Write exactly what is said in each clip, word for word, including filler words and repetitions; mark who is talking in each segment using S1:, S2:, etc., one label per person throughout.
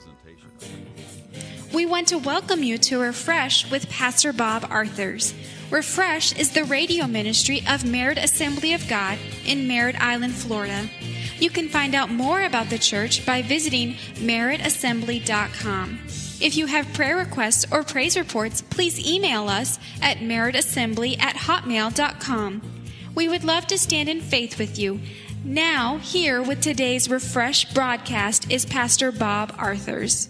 S1: presentation.
S2: We want to welcome you to Refresh with Pastor Bob Arthurs. Refresh is the radio ministry of Merritt Assembly of God in Merritt Island, Florida. You can find out more about the church by visiting merritt assembly dot com. If you have prayer requests or praise reports, please email us at merritt assembly at hotmail dot com. We would love to stand in faith with you. Now, here with today's Refresh broadcast is Pastor Bob Arthurs.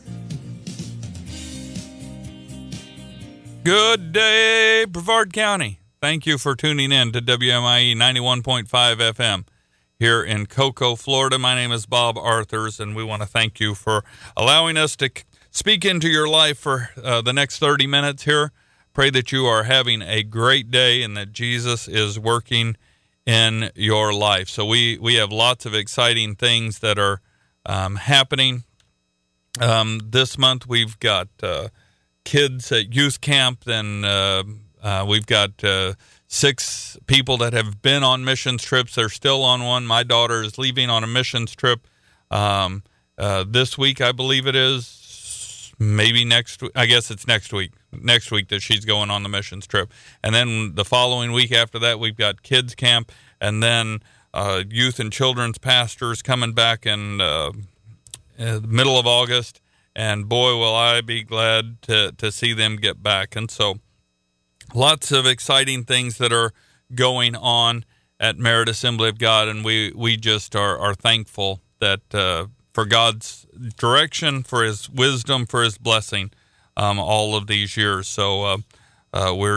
S3: Good day, Brevard County. Thank you for tuning in to W M I E ninety-one point five F M here in Cocoa, Florida. My name is Bob Arthurs, and we want to thank you for allowing us to speak into your life for uh, the next thirty minutes here. Pray that you are having a great day and that Jesus is working in your life. So we, we have lots of exciting things that are um, happening. Um, this month we've got uh, kids at youth camp, and uh, uh, we've got uh, six people that have been on missions trips. They're still on one. My daughter is leaving on a missions trip um, uh, this week, I believe it is. Maybe next week. I guess it's next week. Next week that she's going on the missions trip. And then the following week after that, we've got kids camp, and then uh, youth and children's pastors coming back in uh, uh, the middle of August. And boy, will I be glad to, to see them get back. And so lots of exciting things that are going on at Merritt Assembly of God. And we, we just are, are thankful that uh, for God's direction, for his wisdom, for his blessing um, all of these years. So uh, uh, we're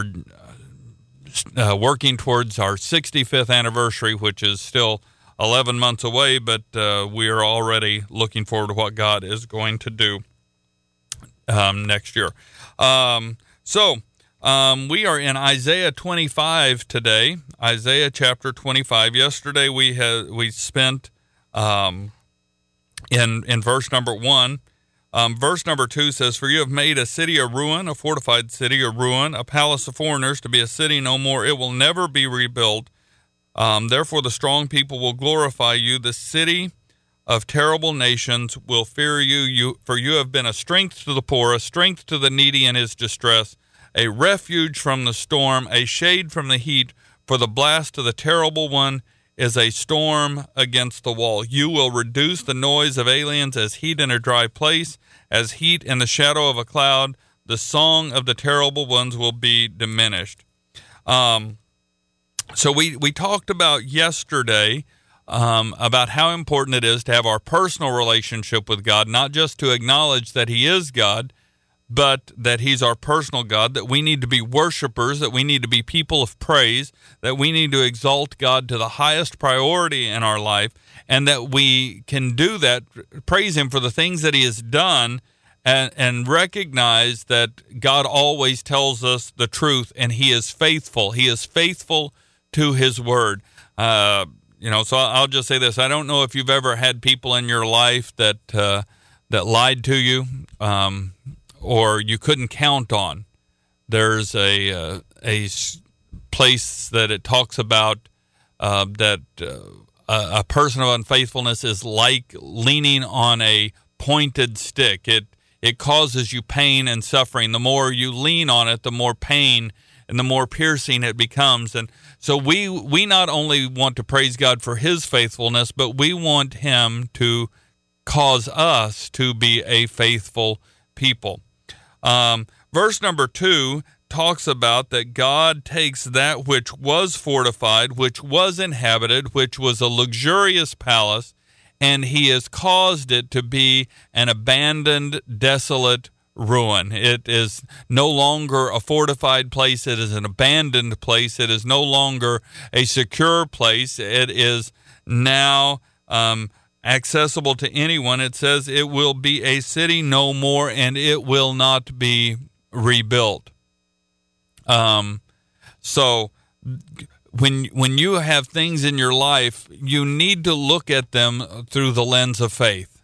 S3: uh, working towards our sixty-fifth anniversary, which is still eleven months away, but uh, we are already looking forward to what God is going to do um, next year. Um, so um, we are in Isaiah twenty-five today, Isaiah chapter twenty-five. Yesterday we had we spent um, in in verse number one. Um, verse number two says, "For you have made a city a ruin, a fortified city a ruin, a palace of foreigners to be a city no more. It will never be rebuilt. Um, therefore, the strong people will glorify you. The city of terrible nations will fear you, you, for you have been a strength to the poor, a strength to the needy in his distress, a refuge from the storm, a shade from the heat, for the blast of the terrible one is a storm against the wall. You will reduce the noise of aliens as heat in a dry place, as heat in the shadow of a cloud. The song of the terrible ones will be diminished." Um, So we, we talked about yesterday um, about how important it is to have our personal relationship with God, not just to acknowledge that he is God, but that he's our personal God, that we need to be worshipers, that we need to be people of praise, that we need to exalt God to the highest priority in our life, and that we can do that, praise him for the things that he has done, and, and recognize that God always tells us the truth, and he is faithful. He is faithful to his word. Uh, you know, so I'll just say this. I don't know if you've ever had people in your life that uh, that lied to you um, or you couldn't count on. There's a uh, a place that it talks about uh, that uh, a, a person of unfaithfulness is like leaning on a pointed stick. It it causes you pain and suffering. The more you lean on it, the more pain and the more piercing it becomes. And so we we not only want to praise God for his faithfulness, but we want him to cause us to be a faithful people. Um, verse number two talks about that God takes that which was fortified, which was inhabited, which was a luxurious palace, and he has caused it to be an abandoned, desolate ruin. It is no longer a fortified place. It is an abandoned place. It is no longer a secure place. It is now um, accessible to anyone. It says it will be a city no more, and it will not be rebuilt. Um, so when when you have things in your life, you need to look at them through the lens of faith.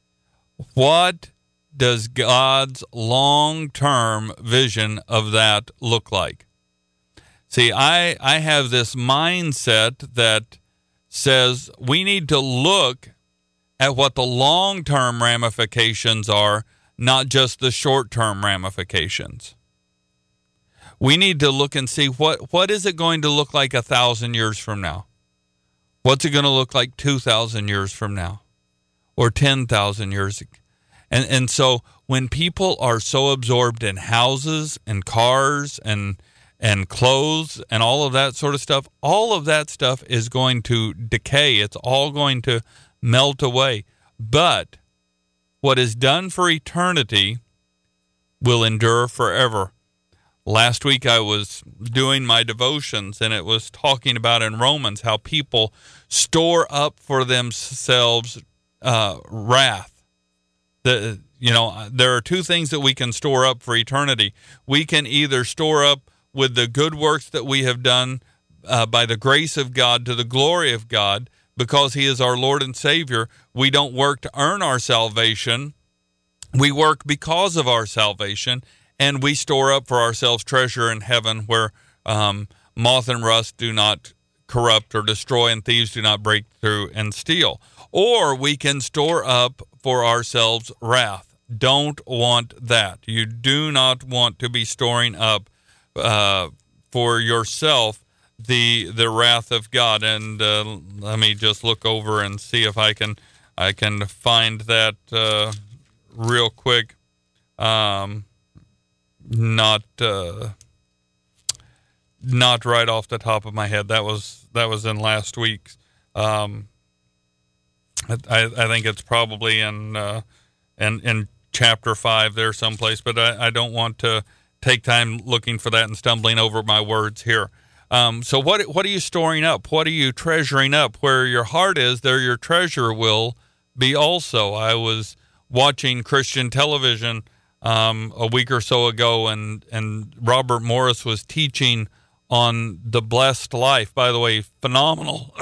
S3: What does God's long-term vision of that look like? See, I, I have this mindset that says we need to look at what the long-term ramifications are, not just the short-term ramifications. We need to look and see what, what is it going to look like a thousand years from now? What's it going to look like two thousand years from now? Or ten thousand years? And, and so when people are so absorbed in houses and cars and and clothes and all of that sort of stuff, all of that stuff is going to decay. It's all going to melt away. But what is done for eternity will endure forever. Last week I was doing my devotions, and it was talking about in Romans how people store up for themselves uh, wrath. The, you know, there are two things that we can store up for eternity. We can either store up with the good works that we have done uh, by the grace of God to the glory of God, because he is our Lord and Savior. We don't work to earn our salvation. We work because of our salvation, and we store up for ourselves treasure in heaven where um, moth and rust do not corrupt or destroy, and thieves do not break through and steal. Or we can store up for ourselves wrath. Don't want that. You do not want to be storing up uh, for yourself the the wrath of God. And uh, let me just look over and see if I can I can find that uh, real quick. Um, not uh, not right off the top of my head. That was that was in last week's. Um, I, I think it's probably in uh, in in chapter five there someplace, but I, I don't want to take time looking for that and stumbling over my words here. Um, so what what are you storing up? What are you treasuring up? Where your heart is, there your treasure will be also. I was watching Christian television um, a week or so ago, and, and Robert Morris was teaching on the blessed life. By the way, phenomenal,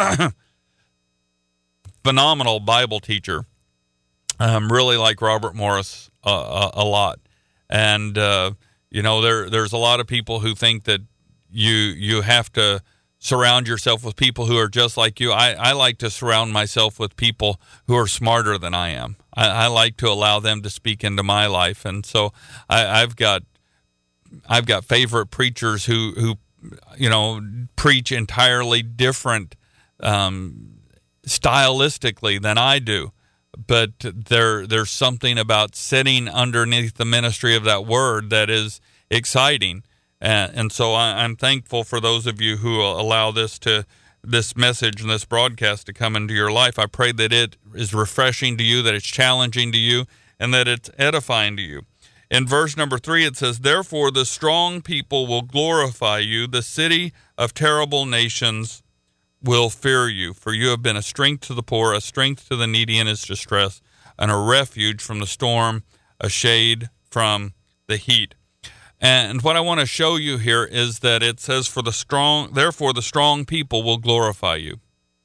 S3: phenomenal Bible teacher. Um, really like Robert Morris uh, a, a lot. And, uh, you know, there there's a lot of people who think that you you have to surround yourself with people who are just like you. I, I like to surround myself with people who are smarter than I am. I, I like to allow them to speak into my life. And so I, I've got I've got favorite preachers who, who you know, preach entirely different um, stylistically than I do. But there there's something about sitting underneath the ministry of that word that is exciting. And, and so I, I'm thankful for those of you who allow this to this message and this broadcast to come into your life. I pray that it is refreshing to you, that it's challenging to you, and that it's edifying to you. In verse number three, it says, "Therefore the strong people will glorify you. The city of terrible nations will fear you. For you have been a strength to the poor, a strength to the needy in his distress, and a refuge from the storm, a shade from the heat." And what I want to show you here is that it says, "For the strong, therefore the strong people will glorify you."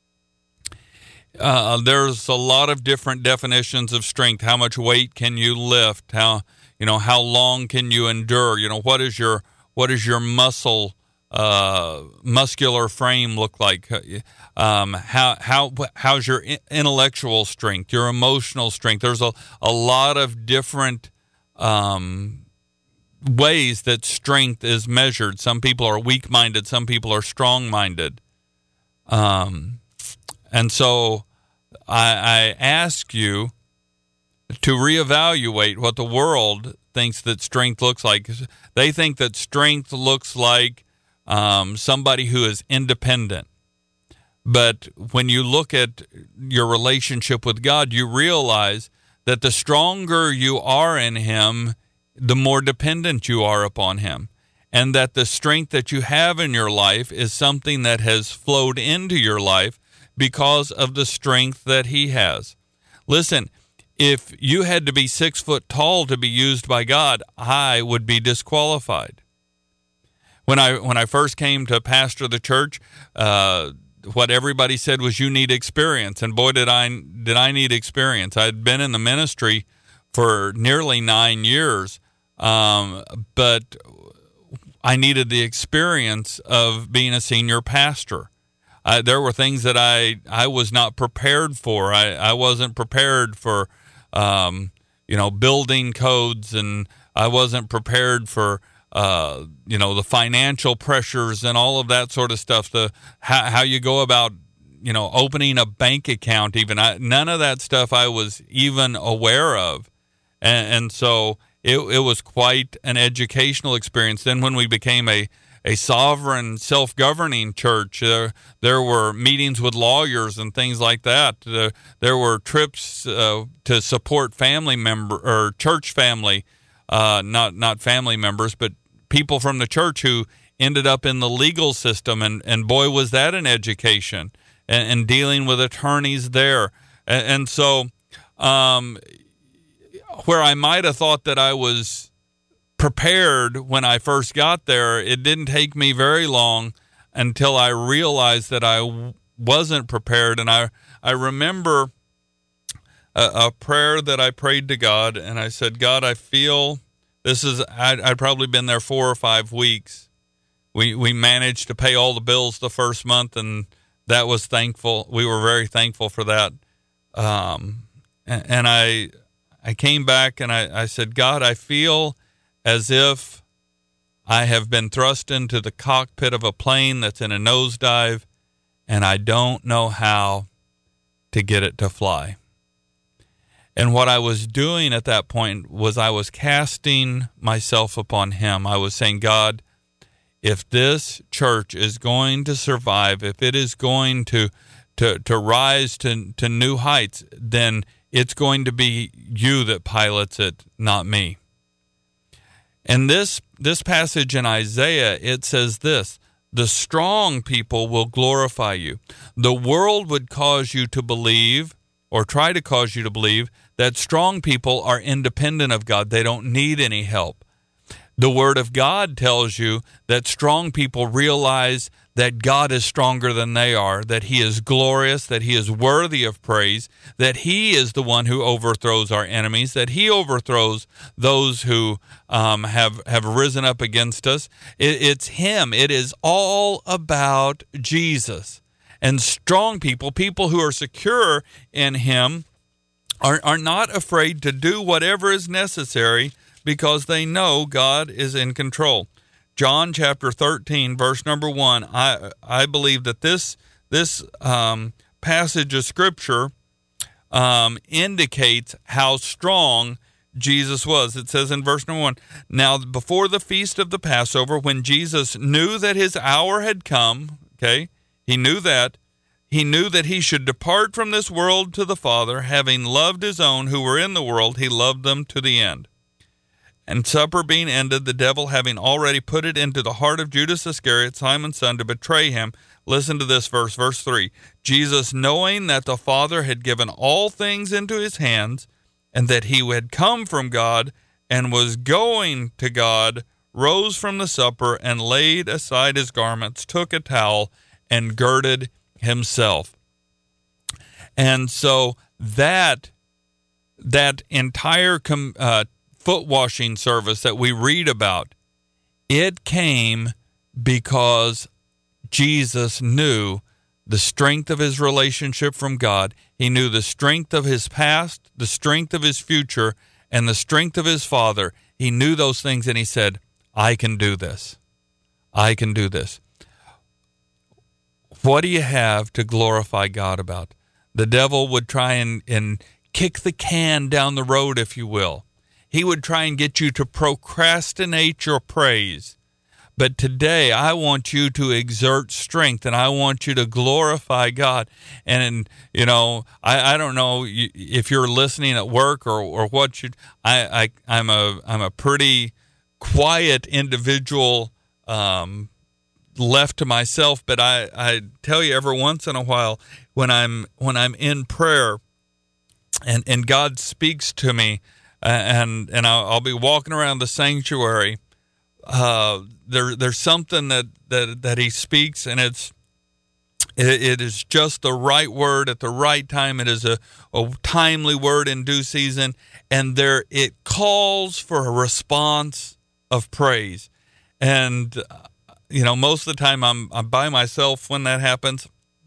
S3: Uh, there's a lot of different definitions of strength. How much weight can you lift? How you know how long can you endure? You know what is your what is your muscle uh, muscular frame look like? Um, how how how's your intellectual strength? Your emotional strength? There's a a lot of different Um, ways that strength is measured. Some people are weak-minded. Some people are strong-minded. Um, and so I, I ask you to reevaluate what the world thinks that strength looks like. They think that strength looks like um, somebody who is independent. But when you look at your relationship with God, you realize that the stronger you are in Him, the more dependent you are upon Him, and that the strength that you have in your life is something that has flowed into your life because of the strength that He has. Listen, if you had to be six foot tall to be used by God, I would be disqualified. When I when I first came to pastor the church, uh, what everybody said was, "You need experience," and boy, did I did I need experience. I'd been in the ministry for nearly nine years. Um, but I needed the experience of being a senior pastor. I, there were things that I, I was not prepared for. I, I wasn't prepared for, um, you know, building codes, and I wasn't prepared for, uh, you know, the financial pressures and all of that sort of stuff. The how, how you go about, you know, opening a bank account. Even I, none of that stuff I was even aware of, and, and so it, it was quite an educational experience. Then when we became a a sovereign, self-governing church, uh, there were meetings with lawyers and things like that. Uh, there were trips uh, to support family member or church family, uh, not not family members, but people from the church who ended up in the legal system. And, and boy, was that an education, and, and dealing with attorneys there. And, and so um, where I might have thought that I was prepared when I first got there, it didn't take me very long until I realized that I w- wasn't prepared. And I, I remember a, a prayer that I prayed to God, and I said, God, I feel this is, I'd, I'd probably been there four or five weeks. We, we managed to pay all the bills the first month, and that was thankful. We were very thankful for that. Um, and, and I, I came back and I, I said, God, I feel as if I have been thrust into the cockpit of a plane that's in a nosedive, and I don't know how to get it to fly. And what I was doing at that point was I was casting myself upon him. I was saying, God, if this church is going to survive, if it is going to to, to rise to, to new heights, then it's going to be you that pilots it, not me. And this this passage in Isaiah, it says this: the strong people will glorify you. The world would cause you to believe, or try to cause you to believe, that strong people are independent of God. They don't need any help. The Word of God tells you that strong people realize that God is stronger than they are, that he is glorious, that he is worthy of praise, that he is the one who overthrows our enemies, that he overthrows those who um, have, have risen up against us. It, it's him. It is all about Jesus. And strong people, people who are secure in him, are, are not afraid to do whatever is necessary because they know God is in control. John chapter thirteen, verse number one, I I believe that this this um, passage of Scripture um, indicates how strong Jesus was. It says in verse number one, now before the feast of the Passover, when Jesus knew that his hour had come, okay, he knew that, he knew that he should depart from this world to the Father, having loved his own who were in the world, he loved them to the end. And supper being ended, the devil having already put it into the heart of Judas Iscariot, Simon's son, to betray him. Listen to this verse, verse three. Jesus, knowing that the Father had given all things into his hands, and that he had come from God and was going to God, rose from the supper and laid aside his garments, took a towel, and girded himself. And so that, that entire com, uh, foot washing service that we read about, it came because Jesus knew the strength of his relationship from God. He knew the strength of his past, the strength of his future, and the strength of his Father. He knew those things, and he said, I can do this. I can do this. What do you have to glorify God about? The devil would try and, and kick the can down the road, if you will. He would try and get you to procrastinate your praise. But today, I want you to exert strength, and I want you to glorify God. And, you know, I, I don't know if you're listening at work or, or what you, I, I, I'm a, I'm a pretty quiet individual, um, left to myself, but I, I tell you every once in a while when I'm, when I'm in prayer and, and God speaks to me, and and I'll, I'll be walking around the sanctuary. Uh, there there's something that, that, that he speaks, and it's it, it is just the right word at the right time. It is a, a timely word in due season, and there it calls for a response of praise. And you know, most of the time I'm I'm by myself when that happens.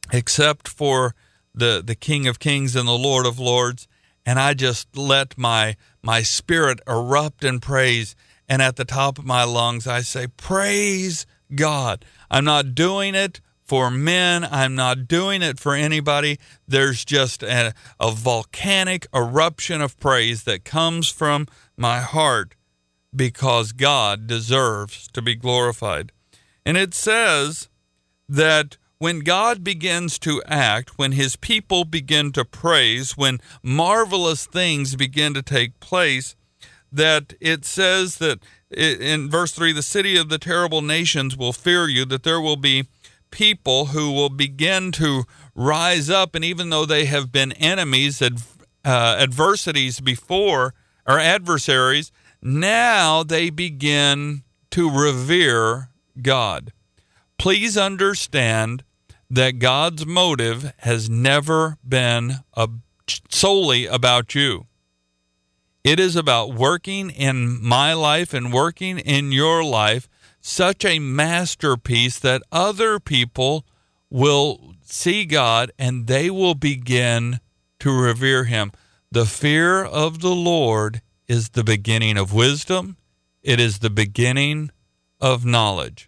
S3: except for the, the King of Kings and the Lord of Lords. And I just let my my spirit erupt in praise. And at the top of my lungs, I say, praise God. I'm not doing it for men. I'm not doing it for anybody. There's just a, a volcanic eruption of praise that comes from my heart because God deserves to be glorified. And it says that when God begins to act, when his people begin to praise, when marvelous things begin to take place, that it says that in verse three, the city of the terrible nations will fear you, that there will be people who will begin to rise up, and even though they have been enemies, ad, uh, adversities before, or adversaries, now they begin to revere God. Please understand that God's motive has never been a, solely about you. It is about working in my life and working in your life such a masterpiece that other people will see God and they will begin to revere him. The fear of the Lord is the beginning of wisdom. It is the beginning of knowledge.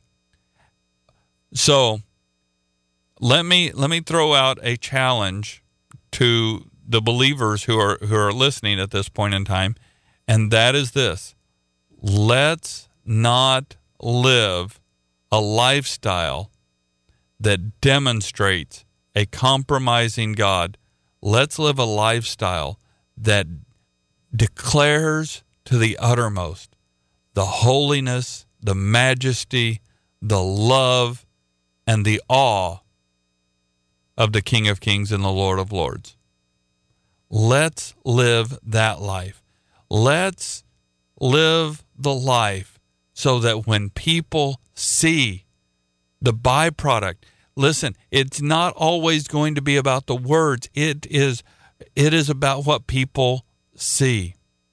S3: So let me let me throw out a challenge to the believers who are who are listening at this point in time, and that is this: let's not live a lifestyle that demonstrates a compromising God. Let's live a lifestyle that declares to the uttermost the holiness, the majesty, the love, and the awe of the King of Kings and the Lord of Lords. Let's live that life. Let's live the life so that when people see the byproduct, listen, it's not always going to be about the words. It is, it is about what people see.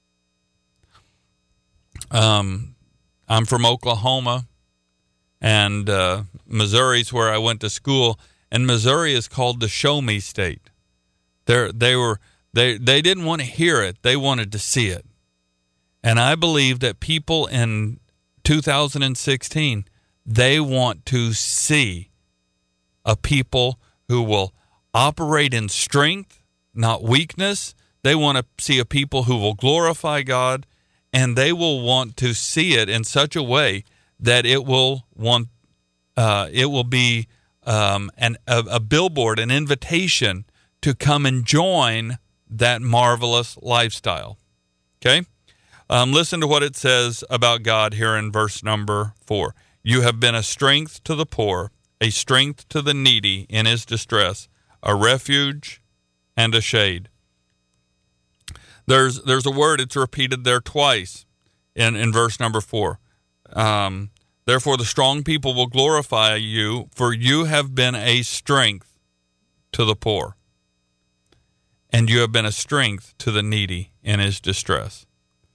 S3: Um, I'm from Oklahoma, and uh, Missouri's where I went to school, and Missouri is called the Show Me State. They're, they were they they didn't want to hear it; they wanted to see it. And I believe that people in two thousand sixteen, they want to see a people who will operate in strength, not weakness. They want to see a people who will glorify God, and they will want to see it in such a way that it will want uh, it will be um, an a, a billboard, an invitation to come and join that marvelous lifestyle. Okay, um, listen to what it says about God here in verse number four. You have been a strength to the poor, a strength to the needy in his distress, a refuge and a shade. There's there's a word, it's repeated there twice in, in verse number four. Um, Therefore the strong people will glorify you, for you have been a strength to the poor, and you have been a strength to the needy in his distress.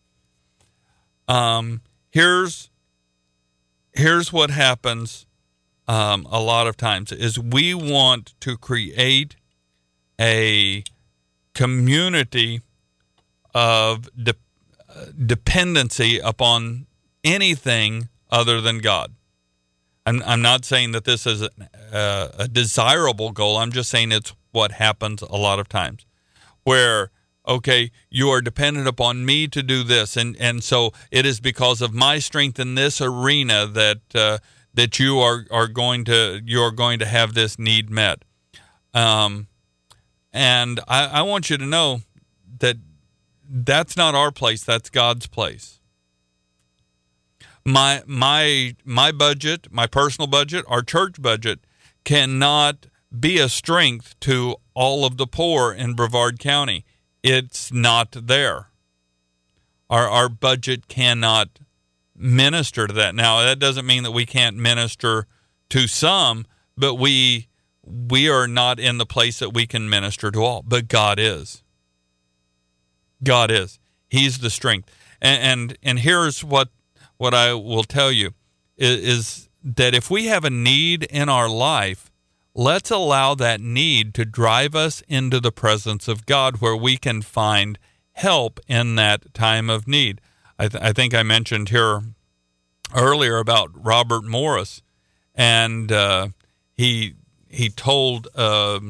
S3: Um, here's here's what happens um, a lot of times is we want to create a community of de- dependency upon anything other than God. I'm, I'm not saying that this is a, a, a desirable goal. I'm just saying it's what happens a lot of times where, okay, you are dependent upon me to do this. And, and so it is because of my strength in this arena that, uh, that you are, are going to, you are going to have this need met. Um, and I, I want you to know that that's not our place. That's God's place. My my my budget, my personal budget, our church budget cannot be a strength to all of the poor in Brevard County. It's not there. Our our budget cannot minister to that. Now, that doesn't mean that we can't minister to some, but we we are not in the place that we can minister to all. But God is. God is. He's the strength. And and, and here's what What I will tell you is, is that if we have a need in our life, let's allow that need to drive us into the presence of God where we can find help in that time of need. I, th- I think I mentioned here earlier about Robert Morris, and uh, he he told uh,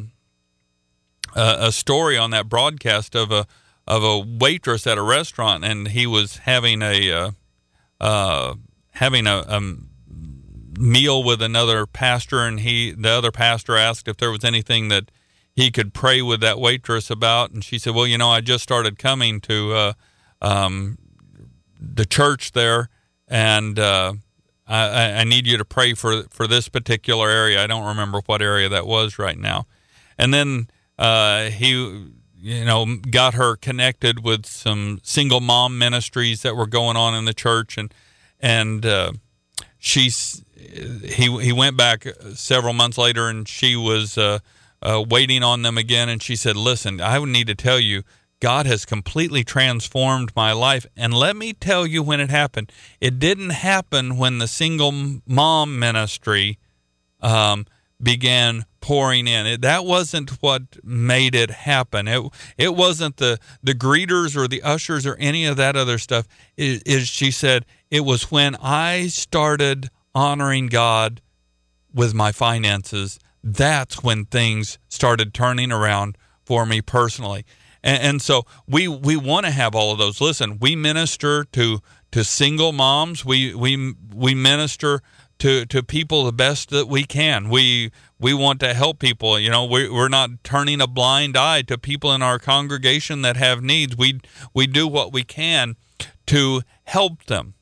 S3: a, a story on that broadcast of a of a waitress at a restaurant, and he was having a uh, uh, having a, a meal with another pastor, and he the other pastor asked if there was anything that he could pray with that waitress about, and she said, well, you know, I just started coming to uh, um, the church there, and uh, I, I need you to pray for for this particular area. I don't remember what area that was right now. And then uh, he, you know, got her connected with some single mom ministries that were going on in the church, and and uh, she's he he went back several months later, and she was uh, uh, waiting on them again, and she said, "Listen, I need to tell you, God has completely transformed my life. And let me tell you when it happened. It didn't happen when the single mom ministry um, began pouring in. It, that wasn't what made it happen. It it wasn't the, the greeters or the ushers or any of that other stuff. It, it, she said, it was when I started honoring God with my finances. That's when things started turning around for me personally." And, and so we we want to have all of those. Listen, we minister to to single moms. We we we minister to, to people the best that we can. We we want to help people. You know, we we're not turning a blind eye to people in our congregation that have needs. We we do what we can to help them.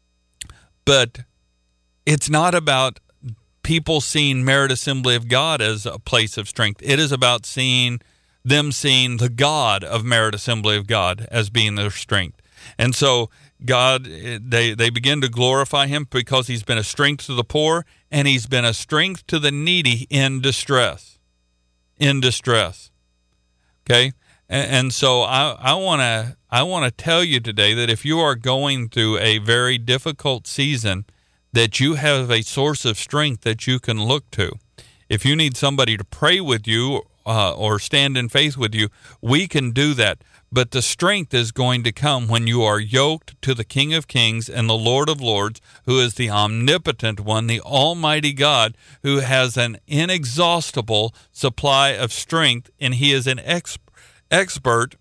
S3: But it's not about people seeing Merit Assembly of God as a place of strength. It is about seeing them seeing the God of Merit Assembly of God as being their strength. And so God, they, they begin to glorify him because he's been a strength to the poor, and he's been a strength to the needy in distress. In distress. Okay? And, and so I, I want to I want to tell you today that if you are going through a very difficult season, that you have a source of strength that you can look to. If you need somebody to pray with you, Uh, or stand in faith with you, we can do that. But the strength is going to come when you are yoked to the King of Kings and the Lord of Lords, who is the omnipotent one, the Almighty God, who has an inexhaustible supply of strength, and he is an ex- expert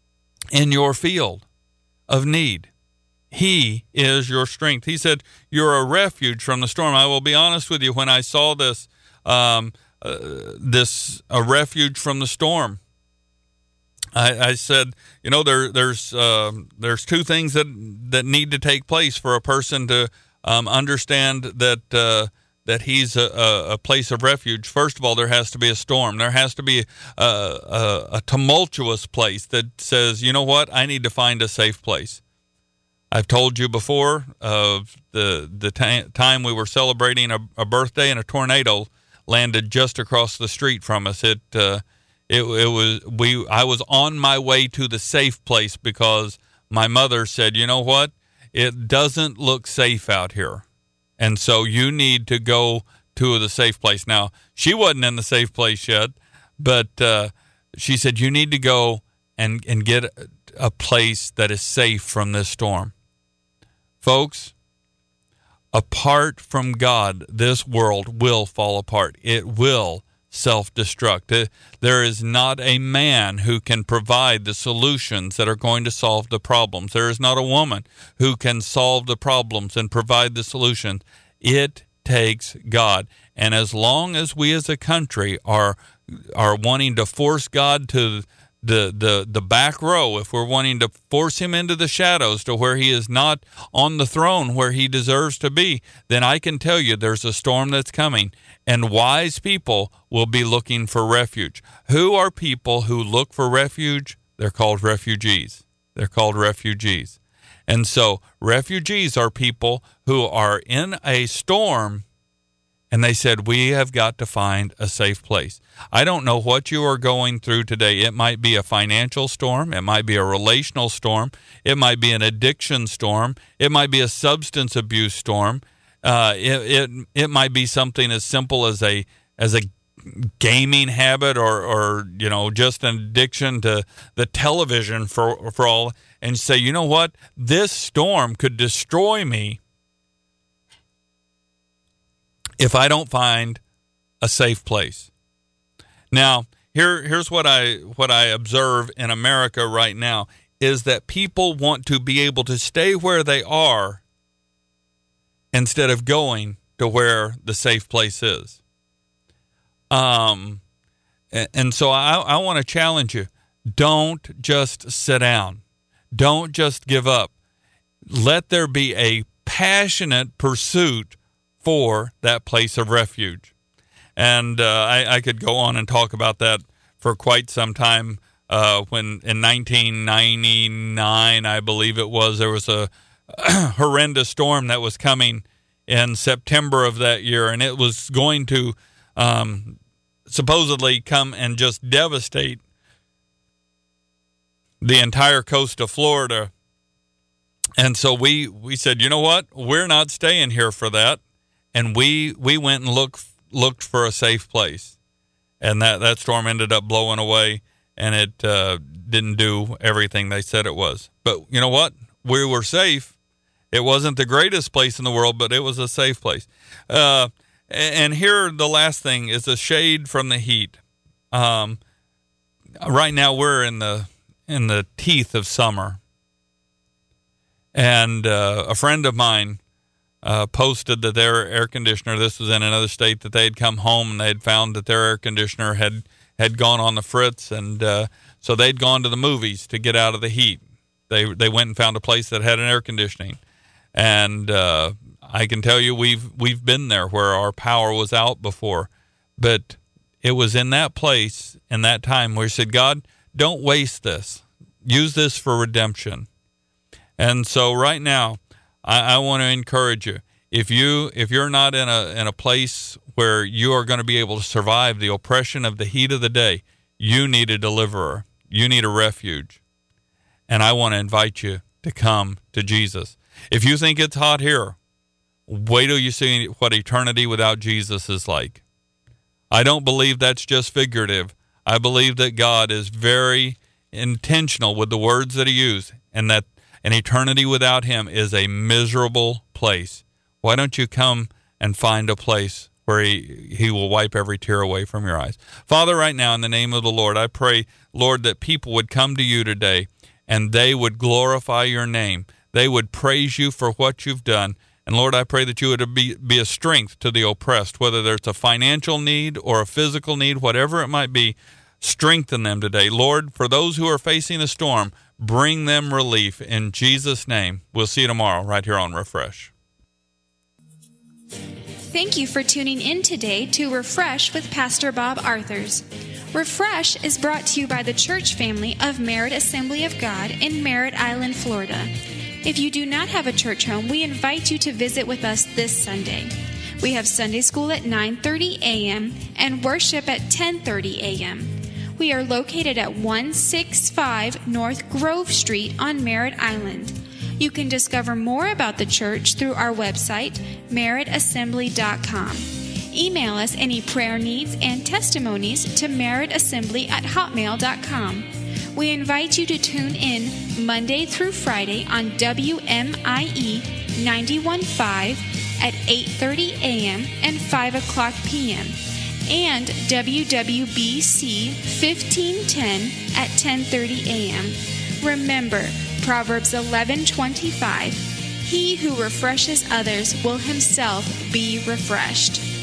S3: in your field of need. He is your strength. He said, you're a refuge from the storm. I will be honest with you, when I saw this, um, Uh, this a refuge from the storm, I, I said, you know, there there's uh, there's two things that that need to take place for a person to um, understand that uh, that he's a, a, a place of refuge. First of all, there has to be a storm. There has to be a, a, a tumultuous place that says, you know what, I need to find a safe place. I've told you before of the the t- time we were celebrating a, a birthday and a tornado landed just across the street from us. It, uh, it, it was we. I was on my way to the safe place because my mother said, "You know what? It doesn't look safe out here, and so you need to go to the safe place." Now, she wasn't in the safe place yet, but uh, she said, "You need to go and and get a, a place that is safe from this storm." Folks, apart from God, this world will fall apart. It will self-destruct. There is not a man who can provide the solutions that are going to solve the problems. There is not a woman who can solve the problems and provide the solutions. It takes God. And as long as we as a country are are wanting to force God to the the the back row, if we're wanting to force him into the shadows to where he is not on the throne where he deserves to be, then I can tell you there's a storm that's coming, and wise people will be looking for refuge. Who are people who look for refuge? They're called refugees. They're called refugees. And so refugees are people who are in a storm, and they said, we have got to find a safe place. I don't know what you are going through today. It might be a financial storm. It might be a relational storm. It might be an addiction storm. It might be a substance abuse storm. Uh, it, it it might be something as simple as a as a gaming habit or, or, you know, just an addiction to the television for, for all, and say, you know what, this storm could destroy me if I don't find a safe place. Now, here, here's what I, what I observe in America right now is that people want to be able to stay where they are instead of going to where the safe place is. Um, and, and so I, I want to challenge you. Don't just sit down. Don't just give up. Let there be a passionate pursuit for that place of refuge. And uh, I, I could go on and talk about that for quite some time. Uh, when in nineteen ninety-nine, I believe it was, there was a horrendous storm that was coming in September of that year, and it was going to um, supposedly come and just devastate the entire coast of Florida. And so we, we said, you know what, we're not staying here for that. And we we went and looked looked for a safe place. And that, that storm ended up blowing away, and it uh, didn't do everything they said it was. But you know what? We were safe. It wasn't the greatest place in the world, but it was a safe place. Uh, and here, the last thing is a shade from the heat. Um, right now, we're in the in the teeth of summer. And uh, a friend of mine uh, posted that their air conditioner, this was in another state, that they had come home and they had found that their air conditioner had, had gone on the fritz. And uh, so they'd gone to the movies to get out of the heat. They they went and found a place that had an air conditioning. And uh, I can tell you we've we've been there where our power was out before. But it was in that place, in that time, where he said, God, don't waste this. Use this for redemption. And so right now, I, I want to encourage you. If you if you're not in a in a place where you are going to be able to survive the oppression of the heat of the day, you need a deliverer. You need a refuge. And I want to invite you to come to Jesus. If you think it's hot here, wait till you see what eternity without Jesus is like. I don't believe that's just figurative. I believe that God is very intentional with the words that he used, and that an eternity without him is a miserable place. Why don't you come and find a place where he, he will wipe every tear away from your eyes? Father, right now, in the name of the Lord, I pray, Lord, that people would come to you today and they would glorify your name. They would praise you for what you've done. And Lord, I pray that you would be, be a strength to the oppressed, whether there's a financial need or a physical need, whatever it might be, strengthen them today. Lord, for those who are facing a storm, bring them relief in Jesus' name. We'll see you tomorrow right here on Refresh.
S2: Thank you for tuning in today to Refresh with Pastor Bob Arthurs. Refresh is brought to you by the church family of Merritt Assembly of God in Merritt Island, Florida. If you do not have a church home, we invite you to visit with us this Sunday. We have Sunday school at nine thirty a.m. and worship at ten thirty a.m. We are located at one sixty-five North Grove Street on Merritt Island. You can discover more about the church through our website, merritt assembly dot com. Email us any prayer needs and testimonies to merrittassembly at hotmail dot com. We invite you to tune in Monday through Friday on W M I E ninety-one point five at eight thirty a.m. and five o'clock p.m. and W W B C fifteen ten at ten thirty a.m. Remember, Proverbs eleven twenty-five, he who refreshes others will himself be refreshed.